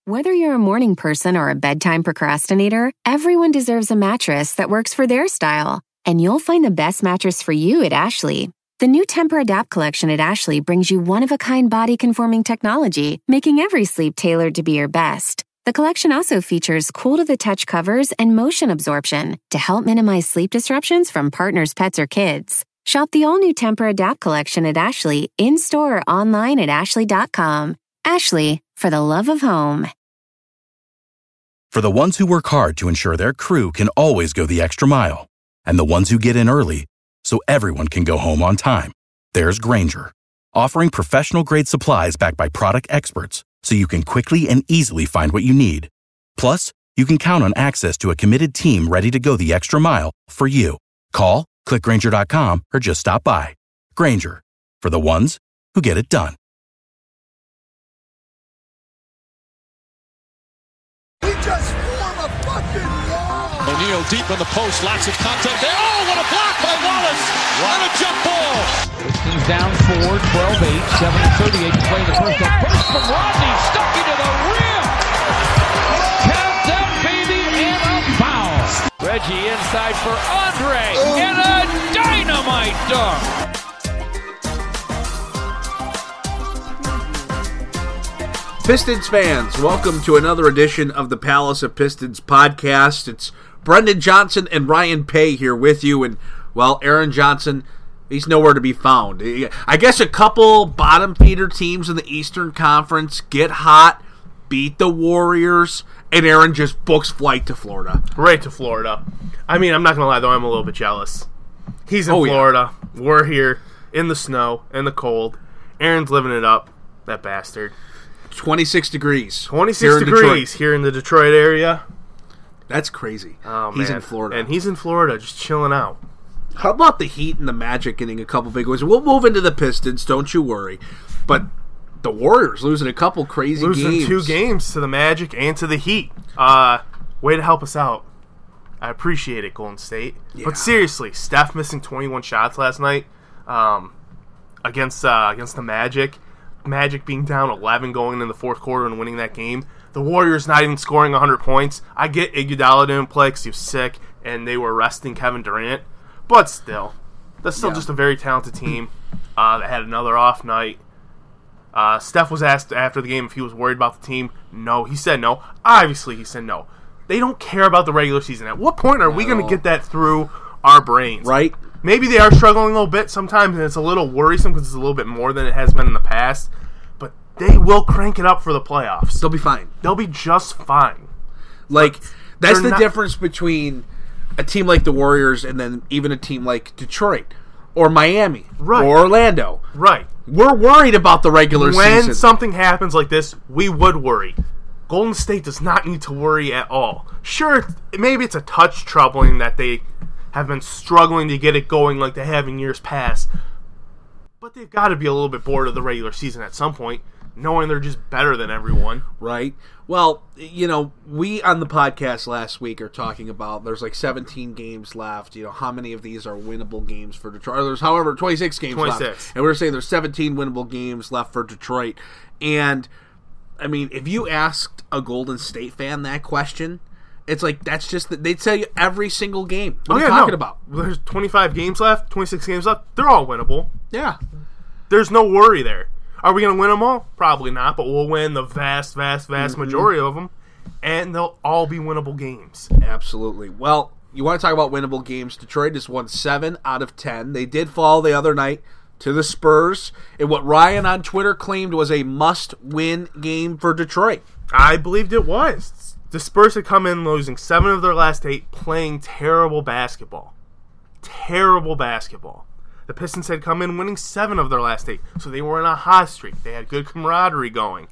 Whether you're a morning person or a bedtime procrastinator, everyone deserves a mattress that works for their style. And you'll find the best mattress for you at Ashley. The new Temper-Adapt collection at Ashley brings you one-of-a-kind body-conforming technology, making every sleep tailored to be your best. The collection also features cool-to-the-touch covers and motion absorption to help minimize sleep disruptions from partners, pets, or kids. Shop the all-new Temper-Adapt collection at Ashley, in-store or online at ashley.com. Ashley, for the love of home. For the ones who work hard to ensure their crew can always go the extra mile, and the ones who get in early so everyone can go home on time, there's Grainger, offering professional-grade supplies backed by product experts so you can quickly and easily find what you need. Plus, you can count on access to a committed team ready to go the extra mile for you. Call, click Grainger.com, or just stop by. Grainger, for the ones who get it done. He just formed a fucking wall. O'Neal deep in the post, lots of contact there. Oh, what a block by Wallace! What a jump ball! Pistons down 4, 12-8, 7:38 to play the first. A burst from Rodney, stuck into the rim. Count that baby, and a foul. Reggie inside for Andre, and a dynamite dunk. Pistons fans, welcome to another edition of the Palace of Pistons podcast. It's Brendan Johnson and Ryan Paye here with you, and, well, Aaron Johnson, he's nowhere to be found. I guess a couple bottom feeder teams in the Eastern Conference get hot, beat the Warriors, and Aaron just books flight to Florida. Right to Florida. I mean, I'm not going to lie, though, I'm a little bit jealous. He's in Florida. Yeah. We're here in the snow, in the cold. Aaron's living it up, that bastard. 26 degrees. 26 degrees here in the Detroit area. That's crazy. Oh, he's man. in Florida. And he's in Florida, just chilling out. How about the Heat and the Magic getting a couple big wins? We'll move into the Pistons, don't you worry. But the Warriors losing a couple crazy games. Losing 2 games to the Magic and to the Heat. Way to help us out. I appreciate it, Golden State. Yeah. But seriously, Steph missing 21 shots last night against the Magic. Magic being down 11 going in the fourth quarter and winning that game. The Warriors not even scoring 100 points. I get Iguodala didn't play because he was sick and they were resting Kevin Durant. But still, that's still just a very talented team that had another off night. Steph was asked after the game if he was worried about the team. No, he said no. Obviously, he said no. They don't care about the regular season. At what point are we going to get that through our brains? Right. Maybe they are struggling a little bit sometimes, and it's a little worrisome because it's a little bit more than it has been in the past. But they will crank it up for the playoffs. They'll be fine. They'll be just fine. Like, that's the difference between a team like the Warriors and then even a team like Detroit or Miami or Orlando. Right. We're worried about the regular season. When something happens like this, we would worry. Golden State does not need to worry at all. Sure, maybe it's a touch troubling that they have been struggling to get it going like they have in years past. But they've got to be a little bit bored of the regular season at some point, knowing they're just better than everyone. Right. Well, you know, we on the podcast last week are talking about there's like 17 games left. You know, how many of these are winnable games for Detroit? There's, however, 26 games left. And we're saying there's 17 winnable games left for Detroit. And, I mean, if you asked a Golden State fan that question, it's like, that's just, they'd tell you every single game. What are you talking about? There's 25 games left, 26 games left. They're all winnable. Yeah. There's no worry there. Are we going to win them all? Probably not, but we'll win the vast majority of them, and they'll all be winnable games. Absolutely. Well, you want to talk about winnable games. Detroit has won 7 out of 10. They did fall the other night to the Spurs in what Ryan on Twitter claimed was a must-win game for Detroit. I believed it was. The Spurs had come in losing 7 of their last 8, playing terrible basketball. Terrible basketball. The Pistons had come in winning 7 of their last 8, so they were in a hot streak. They had good camaraderie going.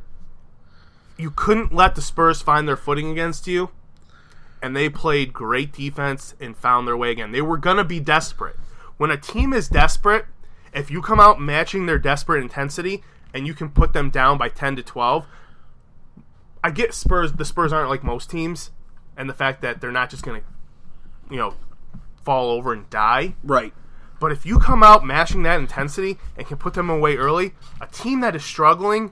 You couldn't let the Spurs find their footing against you, and they played great defense and found their way again. They were going to be desperate. When a team is desperate, if you come out matching their desperate intensity and you can put them down by 10 to 12, I get the Spurs aren't like most teams, and the fact that they're not just going to, fall over and die. Right. But if you come out matching that intensity and can put them away early, a team that is struggling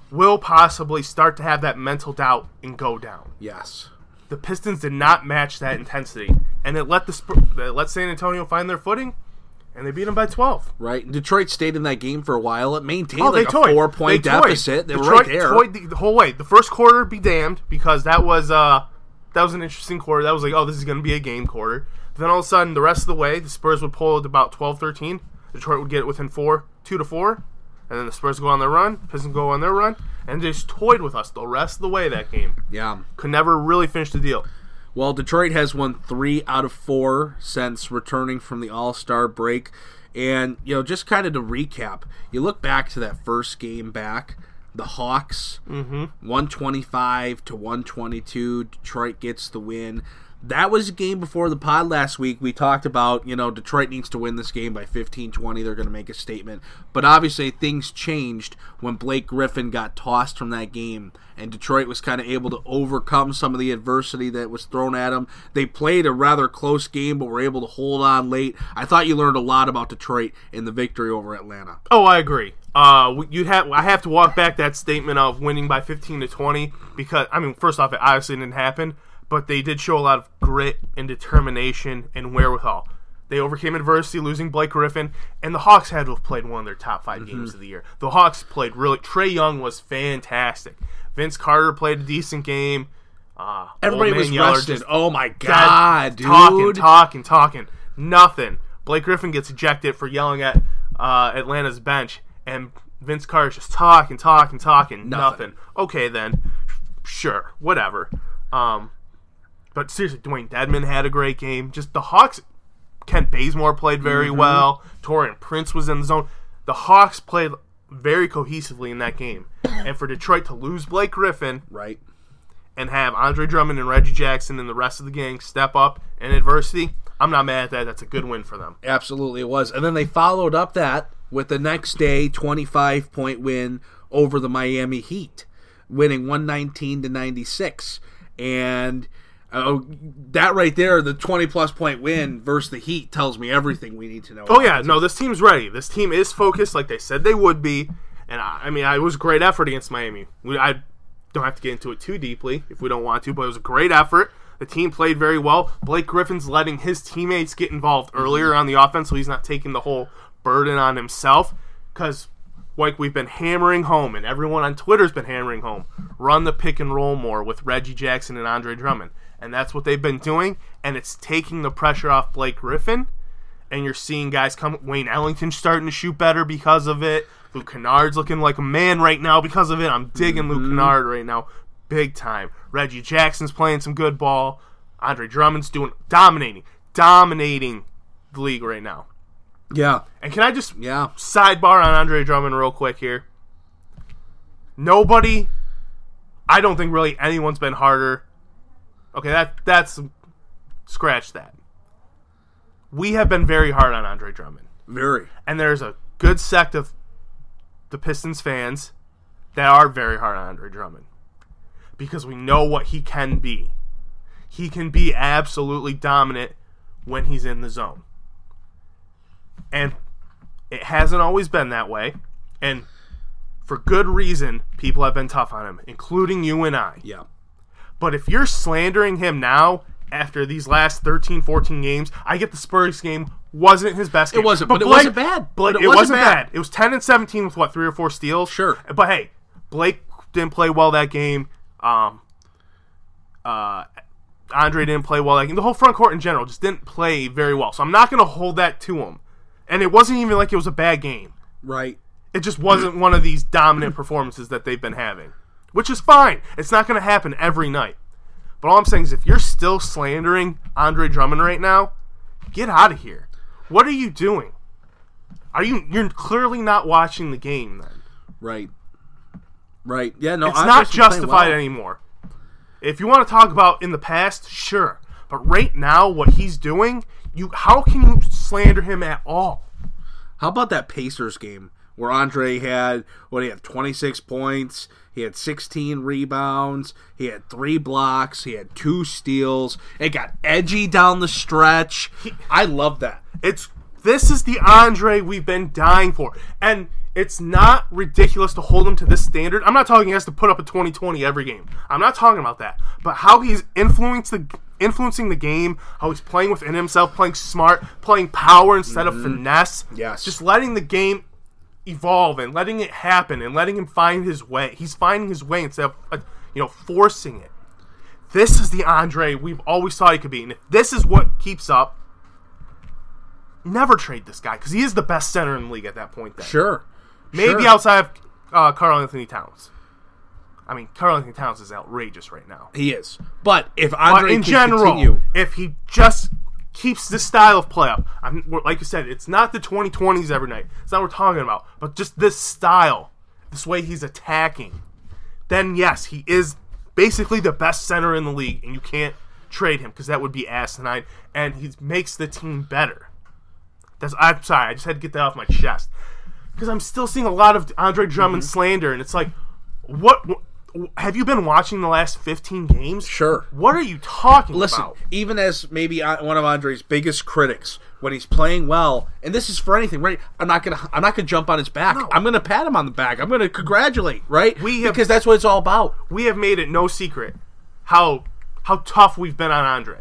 will possibly start to have that mental doubt and go down. Yes. The Pistons did not match that intensity, and it let San Antonio find their footing, and they beat them by 12. Right. Detroit stayed in that game for a while. It maintained a 4-point deficit. They were right there. Detroit toyed the whole way. The first quarter, be damned, because that was an interesting quarter. That was like, oh, this is going to be a game quarter. But then all of a sudden, the rest of the way, the Spurs would pull it about 12-13. Detroit would get it within 2-4. And then the Spurs go on their run, Pistons go on their run, and they just toyed with us the rest of the way that game. Yeah. Could never really finish the deal. Well, Detroit has won 3 out of 4 since returning from the All-Star break. And, just kind of to recap, you look back to that first game back, the Hawks, 125-122, Detroit gets the win. That was a game before the pod last week. We talked about, Detroit needs to win this game by 15-20. They're going to make a statement. But obviously things changed when Blake Griffin got tossed from that game, and Detroit was kind of able to overcome some of the adversity that was thrown at them. They played a rather close game, but were able to hold on late. I thought you learned a lot about Detroit in the victory over Atlanta. Oh, I agree. I have to walk back that statement of winning by 15-20 because, first off, it obviously didn't happen. But they did show a lot of grit and determination and wherewithal. They overcame adversity, losing Blake Griffin, and the Hawks had to have played one of their top 5 games of the year. The Hawks played really. Trae Young was fantastic. Vince Carter played a decent game. Everybody was rested. Oh my God, dude! Talking. Nothing. Blake Griffin gets ejected for yelling at Atlanta's bench, and Vince Carter's just talking. Nothing. Okay, then, sure, whatever. But seriously, Dwayne Dedmon had a great game. Just the Hawks, Kent Bazemore played very well. Taurean Prince was in the zone. The Hawks played very cohesively in that game. And for Detroit to lose Blake Griffin, right, and have Andre Drummond and Reggie Jackson and the rest of the gang step up in adversity, I'm not mad at that. That's a good win for them. Absolutely it was. And then they followed up that with the next day 25-point win over the Miami Heat, winning 119-96. And that right there, the 20-plus point win versus the Heat tells me everything we need to know. Oh, yeah. No, this team's ready. This team is focused like they said they would be. And, it was a great effort against Miami. I don't have to get into it too deeply if we don't want to, but it was a great effort. The team played very well. Blake Griffin's letting his teammates get involved earlier on the offense, so he's not taking the whole burden on himself. Because, like we've been hammering home, and everyone on Twitter's been hammering home, run the pick and roll more with Reggie Jackson and Andre Drummond. And that's what they've been doing, and it's taking the pressure off Blake Griffin. And you're seeing guys come. Wayne Ellington's starting to shoot better because of it. Luke Kennard's looking like a man right now because of it. I'm digging Luke Kennard right now, big time. Reggie Jackson's playing some good ball. Andre Drummond's dominating the league right now. Yeah. And can I just sidebar on Andre Drummond real quick here? Nobody, I don't think really anyone's been harder. Okay, that's scratch that. We have been very hard on Andre Drummond. Very. And there's a good sect of the Pistons fans that are very hard on Andre Drummond. Because we know what he can be. He can be absolutely dominant when he's in the zone. And it hasn't always been that way. And for good reason, people have been tough on him, including you and I. Yeah. But if you're slandering him now, after these last 13, 14 games, I get the Spurs game wasn't his best game. It wasn't, but it wasn't bad. But it wasn't bad. It was 10 and 17 with, 3 or 4 steals? Sure. But hey, Blake didn't play well that game. Andre didn't play well that game. The whole front court in general just didn't play very well. So I'm not going to hold that to him. And it wasn't even like it was a bad game. Right. It just wasn't one of these dominant performances that they've been having. Which is fine. It's not going to happen every night. But all I'm saying is if you're still slandering Andre Drummond right now, get out of here. What are you doing? You're clearly not watching the game then. Right. Right. Yeah, no, it's not justified anymore. If you want to talk about in the past, sure. But right now, what he's doing, how can you slander him at all? How about that Pacers game where Andre had 26 points, he had 16 rebounds, he had 3 blocks, he had 2 steals, it got edgy down the stretch. I love that. This is the Andre we've been dying for. And It's not ridiculous to hold him to this standard. I'm not talking he has to put up a 20-20 every game. I'm not talking about that. But how he's influencing the game, how he's playing within himself, playing smart, playing power instead of finesse. Yes. Just letting the game evolve and letting it happen and letting him find his way. He's finding his way instead of forcing it. This is the Andre we've always thought he could be. And if this is what keeps up, never trade this guy because he is the best center in the league at that point. Then. Sure. Maybe outside of Karl Anthony Towns. I mean, Karl Anthony Towns is outrageous right now. He is. But if Andre in general, continue, if he just keeps this style of play up, like you said, it's not the 20-20s every night. It's not what we're talking about. But just this style, this way he's attacking, then yes, he is basically the best center in the league, and you can't trade him because that would be asinine, and he makes the team better. I'm sorry, I just had to get that off my chest. Because I'm still seeing a lot of Andre Drummond slander, and it's like, what have you been watching the last 15 games? Sure. What are you talking Listen, about? even as maybe one of Andre's biggest critics, when he's playing well, and this is for anything, right? I'm not gonna jump on his back. No. I'm gonna pat him on the back. I'm gonna congratulate, right? Because that's what it's all about. We have made it no secret how tough we've been on Andre.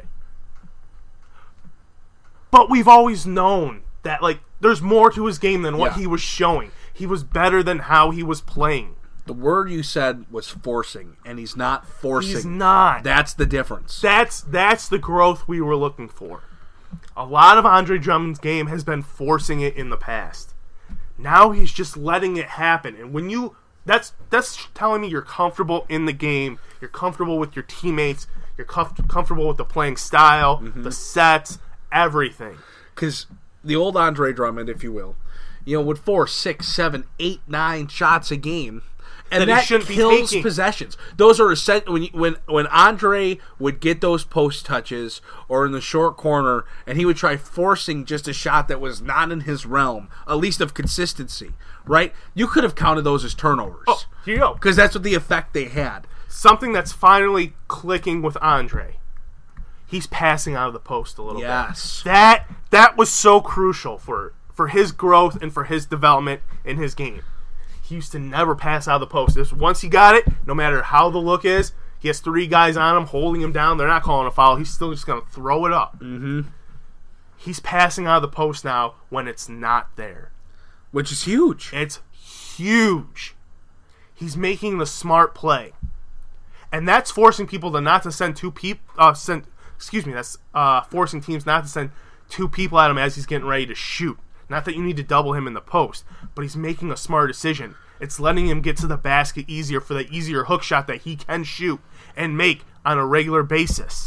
But we've always known that, like, there's more to his game than what he was showing. He was better than how he was playing. The word you said was forcing, and he's not forcing. He's not. That's the difference. That's the growth we were looking for. A lot of Andre Drummond's game has been forcing it in the past. Now he's just letting it happen. And when that's telling me you're comfortable in the game, you're comfortable with your teammates, you're comfortable with the playing style, the sets, everything. Because the old Andre Drummond, if you will, would force 6, 7, 8, 9 shots a game, and that kills possessions. Those are when Andre would get those post touches or in the short corner, and he would try forcing just a shot that was not in his realm, at least of consistency. Right? You could have counted those as turnovers. Oh, here you go. Because that's what the effect they had. Something that's finally clicking with Andre. He's passing out of the post a little bit. Yes. That was so crucial for his growth and for his development in his game. He used to never pass out of the post. Once he got it, no matter how the look is, he has 3 guys on him holding him down. They're not calling a foul. He's still just going to throw it up. Mm-hmm. He's passing out of the post now when it's not there. Which is huge. It's huge. He's making the smart play. And that's forcing people to not to send 2 people... that's forcing teams not to send 2 people at him as he's getting ready to shoot. Not that you need to double him in the post, but he's making a smart decision. It's letting him get to the basket easier for the easier hook shot that he can shoot and make on a regular basis.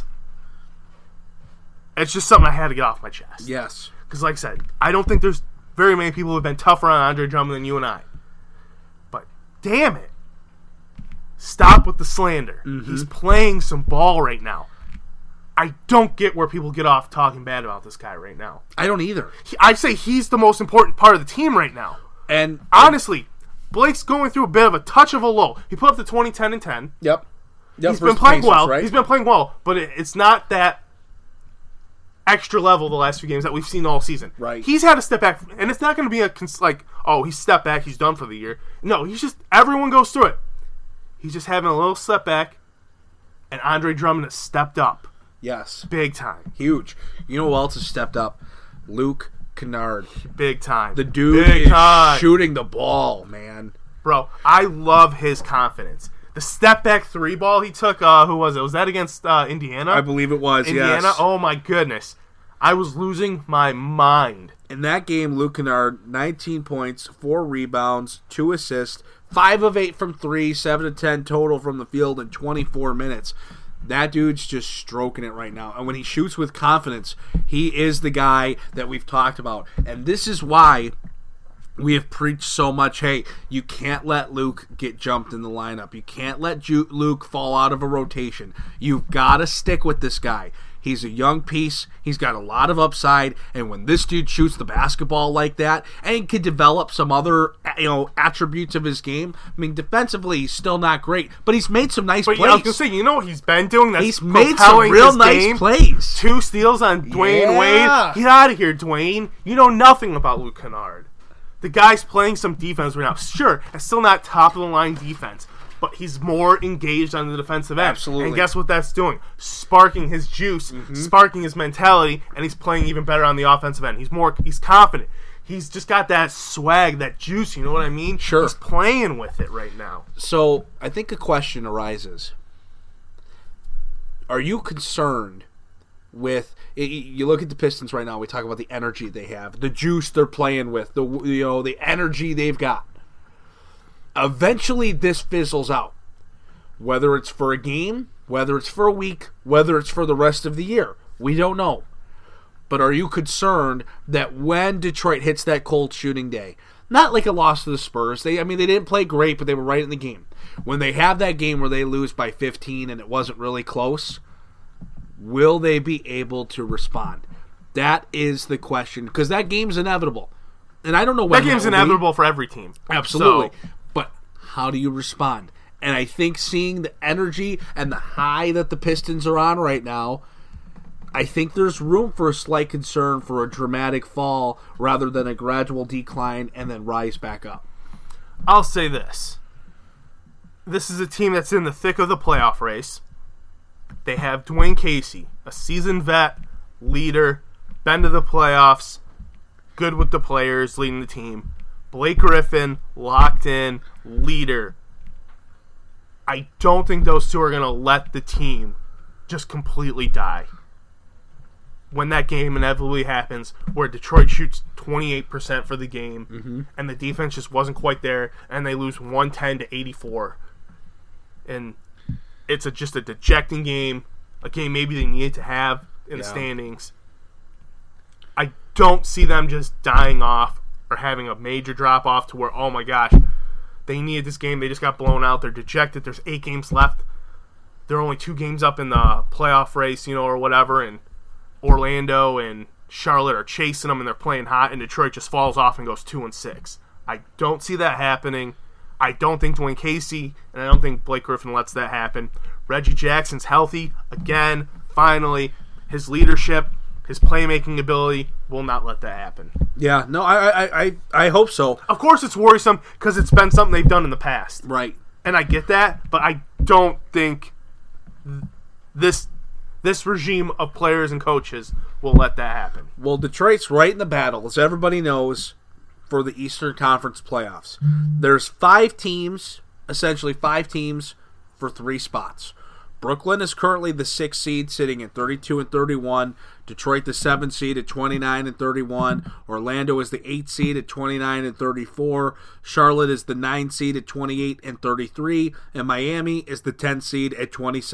It's just something I had to get off my chest. Yes. Because like I said, I don't think there's very many people who have been tougher on Andre Drummond than you and I. But damn it. Stop with the slander. Mm-hmm. He's playing some ball right now. I don't get where people get off talking bad about this guy right now. I don't either. I'd say he's the most important part of the team right now. And honestly, Blake's going through a bit of a touch of a lull. He put up the 20, 10, and 10. Yep. He's been playing well. Right? He's been playing well, but it's not that extra level the last few games that we've seen all season. Right. He's had to step back, and it's not going to be he stepped back, he's done for the year. No, everyone goes through it. He's just having a little step back, and Andre Drummond has stepped up. Yes. Big time. Huge. You know who else has stepped up? Luke Kennard. Big time. The dude is shooting the ball, man. Bro, I love his confidence. The step back 3 ball he took, who was it? Was that against Indiana? I believe it was, Indiana? Yes. Oh my goodness. I was losing my mind. In that game, Luke Kennard, 19 points, 4 rebounds, 2 assists, 5 of 8 from 3, 7 of 10 total from the field in 24 minutes. That dude's just stroking it right now. And when he shoots with confidence, he is the guy that we've talked about. And this is why we have preached so much, hey, you can't let Luke get jumped in the lineup. You can't let Luke fall out of a rotation. You've got to stick with this guy. He's a young piece. He's got a lot of upside. And when this dude shoots the basketball like that and can develop some other attributes of his game, I mean, defensively, he's still not great. But he's made some nice plays. I was going to say, you know what he's been doing? He's made some real nice plays. 2 steals on Dwayne Wade. Get out of here, Dwayne. You know nothing about Luke Kennard. The guy's playing some defense right now. Sure, it's still not top-of-the-line defense, but he's more engaged on the defensive end. Absolutely. And guess what that's doing? Sparking his juice, sparking his mentality, and he's playing even better on the offensive end. He's confident. He's just got that swag, that juice, you know what I mean? Sure. He's playing with it right now. So, I think a question arises. Are you concerned with, you look at the Pistons right now, we talk about the energy they have, the juice they're playing with, the energy they've got. Eventually this fizzles out. Whether it's for a game, whether it's for a week, whether it's for the rest of the year. We don't know. But are you concerned that when Detroit hits that cold shooting day, not like a loss to the Spurs, they didn't play great, but they were right in the game. When they have that game where they lose by 15 and it wasn't really close, will they be able to respond? That is the question, because that game's inevitable. And I don't know when that game's inevitable for every team. Absolutely. So, but how do you respond? And I think seeing the energy and the high that the Pistons are on right now, I think there's room for a slight concern for a dramatic fall rather than a gradual decline and then rise back up. I'll say this. This is a team that's in the thick of the playoff race. They have Dwayne Casey, a seasoned vet, leader, been to the playoffs, good with the players, leading the team. Blake Griffin, locked in, leader. I don't think those two are going to let the team just completely die. When that game inevitably happens, where Detroit shoots 28% for the game, and the defense just wasn't quite there, and they lose 110-84. And it's just a dejecting game, a game maybe they needed to have in the standings. I don't see them just dying off or having a major drop-off to where, oh my gosh, they needed this game, they just got blown out, they're dejected, there's 8 games left, they're only 2 games up in the playoff race, or whatever, and Orlando and Charlotte are chasing them and they're playing hot, and Detroit just falls off and goes 2-6. I don't see that happening. I don't think Dwayne Casey and I don't think Blake Griffin lets that happen. Reggie Jackson's healthy again. Finally, his leadership, his playmaking ability will not let that happen. Yeah, no, I hope so. Of course, it's worrisome because it's been something they've done in the past, right? And I get that, but I don't think this regime of players and coaches will let that happen. Well, Detroit's right in the battle, as everybody knows, for the Eastern Conference playoffs. There's 5 teams, essentially 5 teams for 3 spots. Brooklyn is currently the 6th seed, sitting at 32-31. Detroit, the 7th seed, at 29-31. Orlando is the 8th seed at 29-34. Charlotte is the 9th seed at 28-33, and Miami is the 10th seed at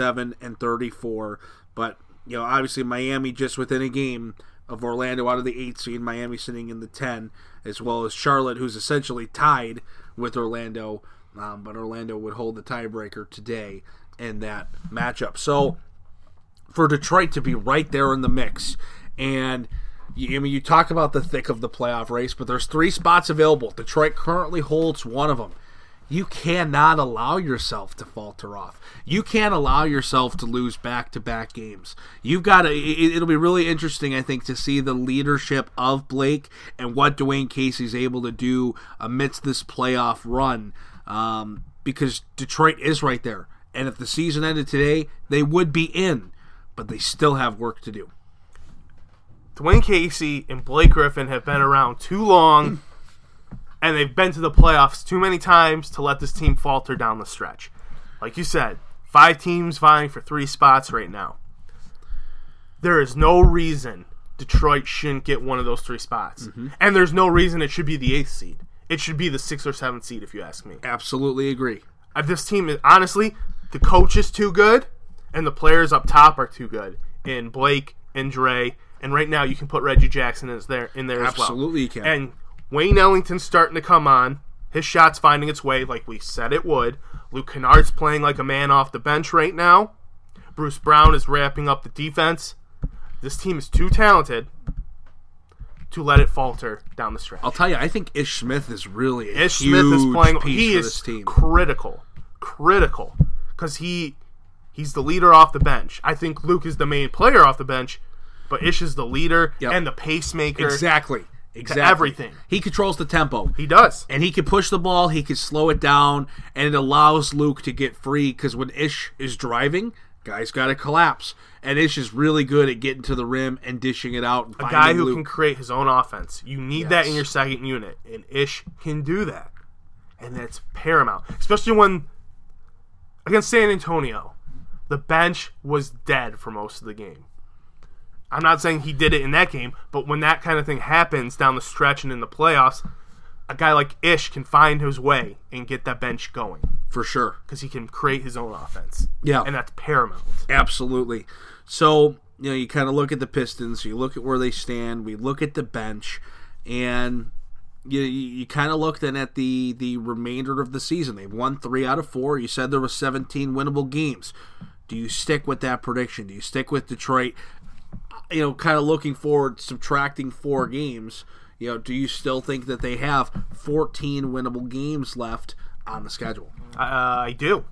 27-34. But obviously Miami just within a game of Orlando out of the 8th seed. Miami sitting in the 10, as well as Charlotte, who's essentially tied with Orlando. But Orlando would hold the tiebreaker today in that matchup. So for Detroit to be right there in the mix, and you talk about the thick of the playoff race, but there's 3 spots available. Detroit currently holds one of them. You cannot allow yourself to falter off. You can't allow yourself to lose back-to-back games. You've got to. It'll be really interesting, I think, to see the leadership of Blake and what Dwayne Casey's able to do amidst this playoff run, because Detroit is right there. And if the season ended today, they would be in, but they still have work to do. Dwayne Casey and Blake Griffin have been around too long, and they've been to the playoffs too many times to let this team falter down the stretch. Like you said, 5 teams vying for 3 spots right now. There is no reason Detroit shouldn't get one of those 3 spots. And there's no reason it should be the 8th seed. It should be the 6th or 7th seed, if you ask me. Absolutely agree. This team is, honestly, the coach is too good, and the players up top are too good. In Blake and Dre, and right now you can put Reggie Jackson in there as well. Absolutely you can. And Wayne Ellington's starting to come on. His shot's finding its way like we said it would. Luke Kennard's playing like a man off the bench right now. Bruce Brown is wrapping up the defense. This team is too talented to let it falter down the stretch. I'll tell you, I think Ish Smith is really a Ish huge Smith is playing. piece He for is this team. critical, because he's the leader off the bench. I think Luke is the main player off the bench, but Ish is the leader and the pacemaker. Exactly. Exactly. To everything. He controls the tempo. He does. And he can push the ball, he can slow it down, and it allows Luke to get free because when Ish is driving, guy's got to collapse. And Ish is really good at getting to the rim and dishing it out. And a guy who Luke. can create his own offense. You need that in your second unit, and Ish can do that. And that's paramount. Especially when, against San Antonio, the bench was dead for most of the game. I'm not saying he did it in that game, but when that kind of thing happens down the stretch and in the playoffs, a guy like Ish can find his way and get that bench going. For sure. Because he can create his own offense. Yeah. And that's paramount. Absolutely. So, you kind of look at the Pistons, you look at where they stand, we look at the bench, and you kind of look then at the remainder of the season. They've won 3 out of 4. You said there were 17 winnable games. Do you stick with that prediction? Do you stick with Detroit? Kind of looking forward, subtracting 4 games, do you still think that they have 14 winnable games left on the schedule? I do.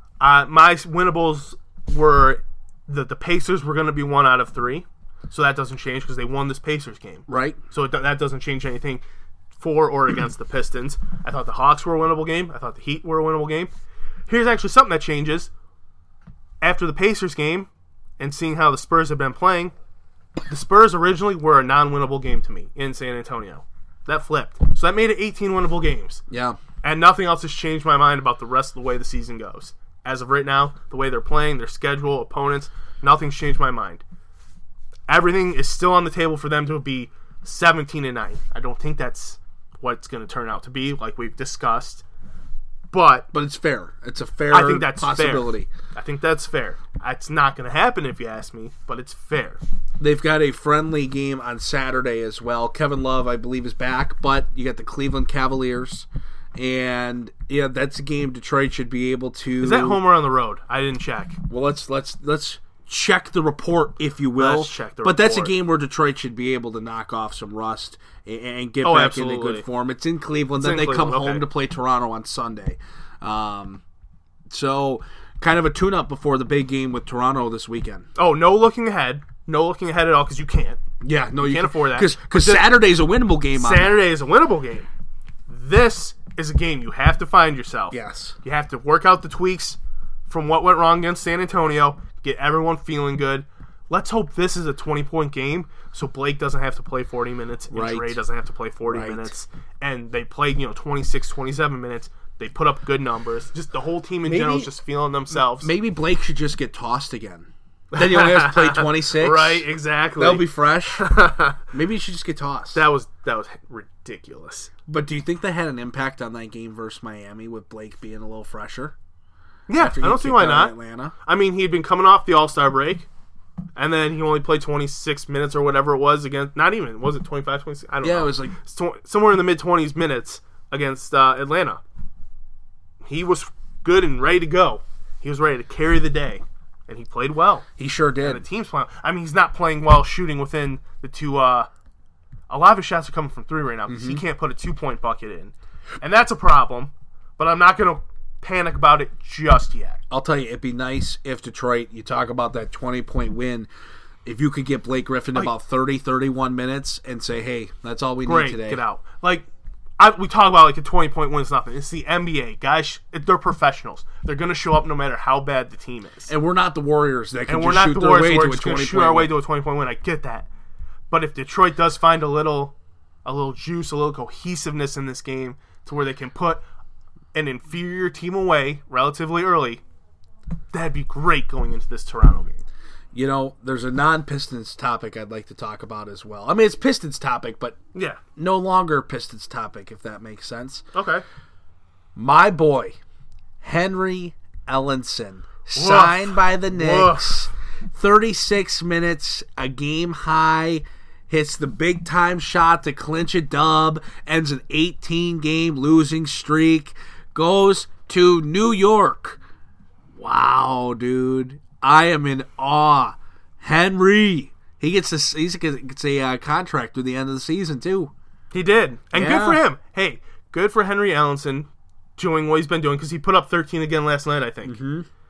My winnables were the Pacers were going to be 1 out of 3, so that doesn't change because they won this Pacers game. Right. So that doesn't change anything for or against the Pistons. I thought the Hawks were a winnable game. I thought the Heat were a winnable game. Here's actually something that changes. After the Pacers game and seeing how the Spurs have been playing, the Spurs originally were a non-winnable game to me in San Antonio. That flipped. So that made it 18 winnable games. Yeah. And nothing else has changed my mind about the rest of the way the season goes. As of right now, the way they're playing, their schedule, opponents, nothing's changed my mind. Everything is still on the table for them to be 17-9. I don't think that's what it's going to turn out to be, like we've discussed. But it's fair. It's a fair I think that's possibility. Fair. I think that's fair. It's not going to happen if you ask me, but it's fair. They've got a friendly game on Saturday as well. Kevin Love, I believe, is back, but you got the Cleveland Cavaliers. And that's a game Detroit should be able to. Is that home or on the road? I didn't check. Well, let's check the report, if you will. Let's check the report. That's a game where Detroit should be able to knock off some rust and get back into good form. It's in Cleveland. Then they come home to play Toronto on Sunday. So kind of a tune-up before the big game with Toronto this weekend. Oh, no looking ahead. No looking ahead at all because you can't. Yeah, no, you can't afford that. Because Saturday's a winnable game. Saturday is a winnable game. This is a game you have to find yourself. Yes. You have to work out the tweaks from what went wrong against San Antonio, get everyone feeling good. Let's hope this is a 20-point game so Blake doesn't have to play 40 minutes and Dre doesn't have to play 40 minutes. And they played 26, 27 minutes. They put up good numbers. Just the whole team in general is just feeling themselves. Maybe Blake should just get tossed again. Then you only have to play 26. Right, exactly. That'll be fresh. Maybe you should just get tossed. That was ridiculous. But do you think that had an impact on that game versus Miami with Blake being a little fresher? Yeah, I don't see why not. Atlanta? I mean, he had been coming off the All-Star break, and then he only played 26 minutes or whatever it was against. Not even. Was it 25, 26? I don't know. Yeah, it was like somewhere in the mid-20s minutes against Atlanta. He was good and ready to go. He was ready to carry the day. And he played well. He sure did. And the team's playing. I mean, he's not playing well shooting within the two. A lot of his shots are coming from 3 right now because he can't put a 2-point bucket in. And that's a problem. But I'm not going to panic about it just yet. I'll tell you, it'd be nice if Detroit, you talk about that 20-point win, if you could get Blake Griffin about 30, 31 minutes and say, hey, that's all we need today. Great, get out. We talk about a 20-point win is nothing. It's the NBA. Guys, they're professionals. They're going to show up no matter how bad the team is. And we're not the Warriors that can just shoot their way to a 20-point win. I get that. But if Detroit does find a little juice, a little cohesiveness in this game to where they can put an inferior team away relatively early, that'd be great going into this Toronto game. There's a non-Pistons topic I'd like to talk about as well. I mean, it's Pistons topic, but no longer Pistons topic, if that makes sense. Okay. My boy, Henry Ellenson, signed by the Knicks. 36 minutes, a game high, hits the big-time shot to clinch a dub, ends an 18-game losing streak, goes to New York. Wow, dude. I am in awe. Henry. He gets a contract through the end of the season, too. He did. And good for him. Hey, good for Henry Ellenson doing what he's been doing because he put up 13 again last night, I think.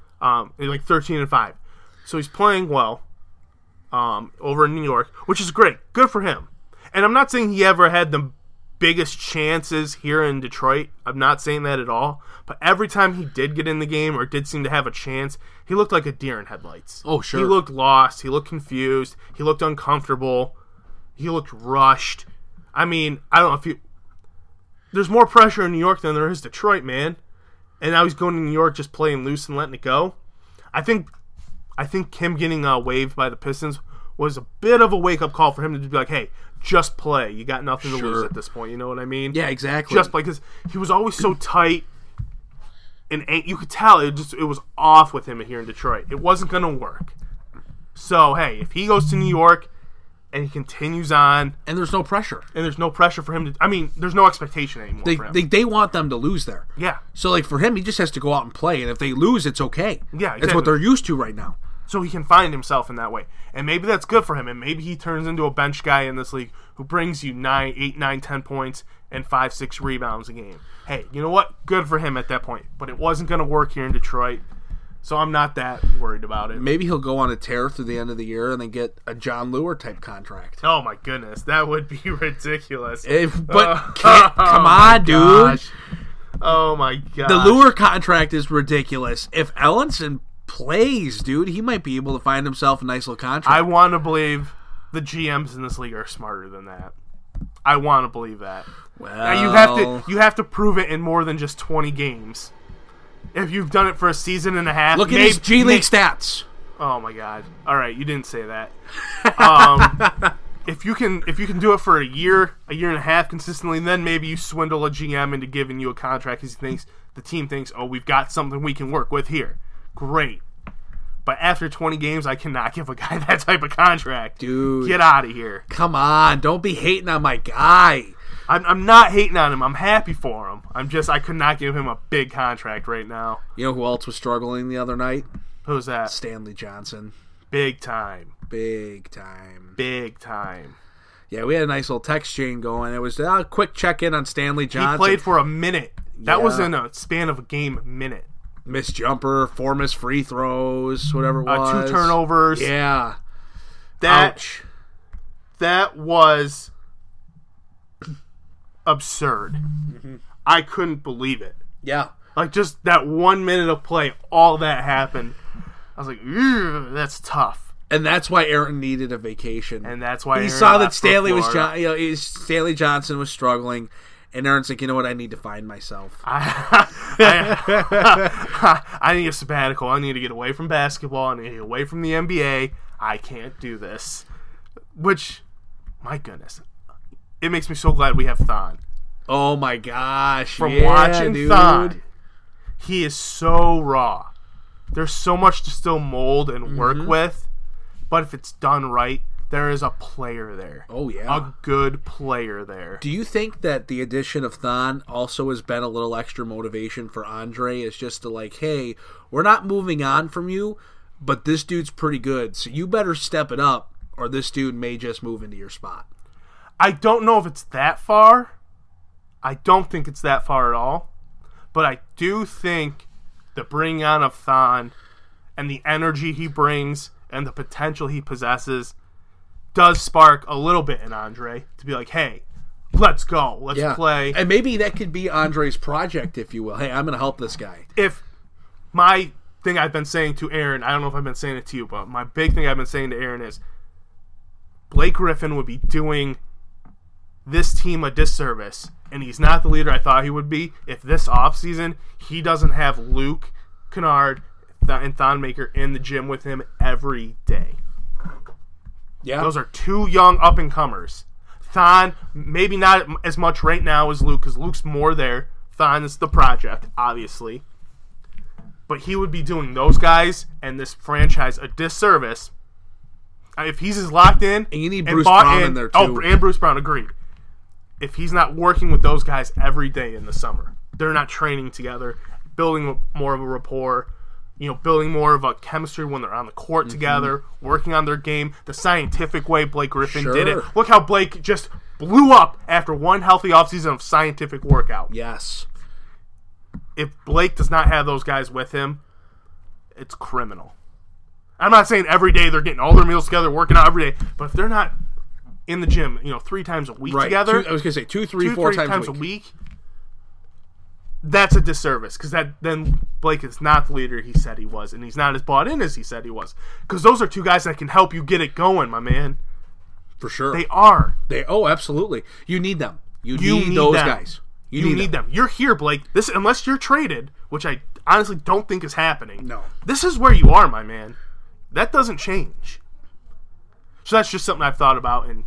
13-5. So he's playing well over in New York, which is great. Good for him. And I'm not saying he ever had the biggest chances here in Detroit. I'm not saying that at all. But every time he did get in the game or did seem to have a chance, he looked like a deer in headlights. Oh, sure. He looked lost. He looked confused. He looked uncomfortable. He looked rushed. I mean, I don't know if you... There's more pressure in New York than there is Detroit, man. And now he's going to New York just playing loose and letting it go. I think him getting waived by the Pistons was a bit of a wake-up call for him to be like, hey, just play. You got nothing to lose at this point. You know what I mean? Yeah, exactly. Just play, because he was always so tight, and you could tell it was off with him here in Detroit. It wasn't going to work. So, hey, if he goes to New York and he continues on... And there's no pressure. And there's no pressure for him to... I mean, there's no expectation anymore for him. They want them to lose there. Yeah. So, like, for him, he just has to go out and play, and if they lose, it's okay. Yeah, exactly. It's what they're used to right now. So he can find himself in that way. And maybe that's good for him. And maybe he turns into a bench guy in this league who brings you 8, 9, 10 points and 5, 6 rebounds a game. Hey, you know what? Good for him at that point. But it wasn't going to work here in Detroit. So I'm not that worried about it. Maybe he'll go on a tear through the end of the year and then get a John Lure type contract. Oh my goodness. That would be ridiculous. Come on, dude. Gosh. Oh my god. The Lure contract is ridiculous. If Ellenson plays, dude, he might be able to find himself a nice little contract. I want to believe the GMs in this league are smarter than that. I want to believe that. Well, now you have to prove it in more than just 20 games. If you've done it for a season and a half, look at his G League stats. Oh my god! All right, you didn't say that. If you can do it for a year and a half consistently, then maybe you swindle a GM into giving you a contract because the team thinks, oh, we've got something we can work with here. Great. But after 20 games, I cannot give a guy that type of contract. Dude. Get out of here. Come on. Don't be hating on my guy. I'm not hating on him. I'm happy for him. I could not give him a big contract right now. You know who else was struggling the other night? Who's that? Stanley Johnson. Big time. Big time. Big time. Yeah, we had a nice little text chain going. It was a quick check-in on Stanley Johnson. He played for a minute. That was in a span of a game minute. Missed jumper, 4 missed free throws, whatever it was. 2 turnovers. Yeah. Ouch. That was absurd. Mm-hmm. I couldn't believe it. Yeah. Like, just that 1 minute of play, all that happened. I was like, that's tough. And that's why Aaron needed a vacation. And that's why he saw that Stanley Johnson was struggling. And Aaron's like, you know what? I need to find myself. I need a sabbatical. I need to get away from basketball. I need to get away from the NBA. I can't do this. Which, my goodness, it makes me so glad we have Thon. Oh my gosh! From watching Thon, he is so raw. There's so much to still mold and work with, but if it's done right, there is a player there. Oh, yeah. A good player there. Do you think that the addition of Thon also has been a little extra motivation for Andre? It's just to like, hey, we're not moving on from you, but this dude's pretty good, so you better step it up, or this dude may just move into your spot. I don't know if it's that far. I don't think it's that far at all. But I do think the bringing on of Thon and the energy he brings and the potential he possesses does spark a little bit in Andre to be like, hey, let's go. Let's play. And maybe that could be Andre's project, if you will. Hey, I'm going to help this guy. If my thing I've been saying to Aaron, I don't know if I've been saying it to you, but my big thing I've been saying to Aaron is Blake Griffin would be doing this team a disservice, and he's not the leader I thought he would be, if this offseason he doesn't have Luke Kennard and Thon Maker in the gym with him every day. Yeah. Those are 2 young up-and-comers. Thon, maybe not as much right now as Luke, because Luke's more there. Thon is the project, obviously. But he would be doing those guys and this franchise a disservice if he's as locked in. And you need Bruce Brown in there, too. Oh, and Bruce Brown, agreed. If he's not working with those guys every day in the summer, they're not training together, building more of a rapport, building more of a chemistry when they're on the court together, working on their game, the scientific way Blake Griffin did it. Look how Blake just blew up after one healthy offseason of scientific workout. Yes. If Blake does not have those guys with him, it's criminal. I'm not saying every day they're getting all their meals together, working out every day, but if they're not in the gym, 3 times a week together. I was going to say 2, 3, 4 times a week. That's a disservice because then Blake is not the leader he said he was, and he's not as bought in as he said he was. Because those are 2 guys that can help you get it going, my man. For sure. They are. Absolutely. You need them. You need those guys. You need them. You're here, Blake. Unless you're traded, which I honestly don't think is happening. No. This is where you are, my man. That doesn't change. So that's just something I've thought about. And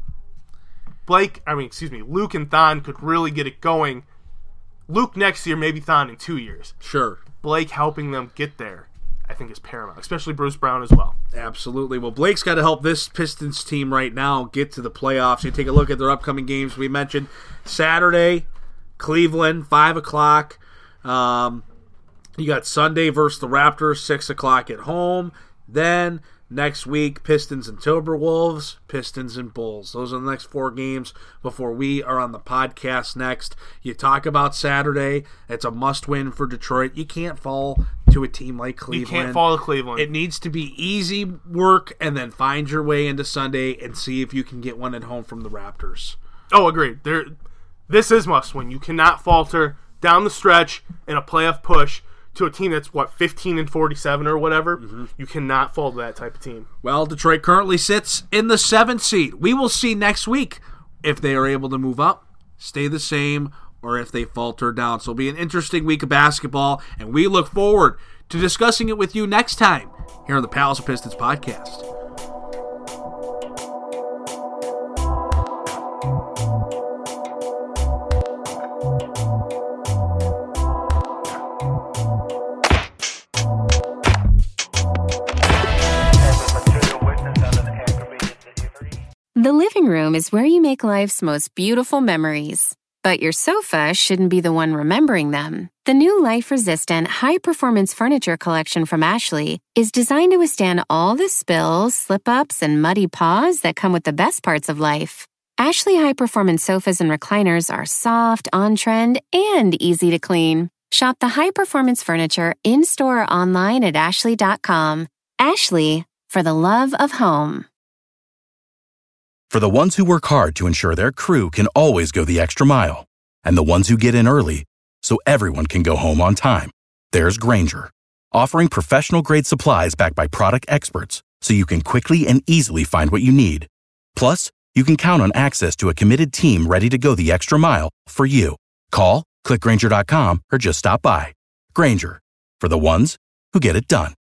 Luke and Thon could really get it going. Luke next year, maybe Thon in 2 years. Sure. Blake helping them get there, I think, is paramount, especially Bruce Brown as well. Absolutely. Well, Blake's got to help this Pistons team right now get to the playoffs. You take a look at their upcoming games. We mentioned Saturday, Cleveland, 5 o'clock. You got Sunday versus the Raptors, 6 o'clock at home. Then next week, Pistons and Timberwolves, Pistons and Bulls. Those are the next 4 games before we are on the podcast next. You talk about Saturday. It's a must-win for Detroit. You can't fall to a team like Cleveland. You can't fall to Cleveland. It needs to be easy work and then find your way into Sunday and see if you can get one at home from the Raptors. Oh, agreed. This is must-win. You cannot falter down the stretch in a playoff push to a team that's, 15-47 or whatever. Mm-hmm. You cannot fall to that type of team. Well, Detroit currently sits in the 7th seed. We will see next week if they are able to move up, stay the same, or if they falter down. So it'll be an interesting week of basketball, and we look forward to discussing it with you next time here on the Palace of Pistons podcast. The living room is where you make life's most beautiful memories. But your sofa shouldn't be the one remembering them. The new life-resistant, high-performance furniture collection from Ashley is designed to withstand all the spills, slip-ups, and muddy paws that come with the best parts of life. Ashley high-performance sofas and recliners are soft, on-trend, and easy to clean. Shop the high-performance furniture in-store or online at ashley.com. Ashley, for the love of home. For the ones who work hard to ensure their crew can always go the extra mile, and the ones who get in early so everyone can go home on time, there's Grainger, offering professional-grade supplies backed by product experts so you can quickly and easily find what you need. Plus, you can count on access to a committed team ready to go the extra mile for you. Call, click Grainger.com, or just stop by. Grainger, for the ones who get it done.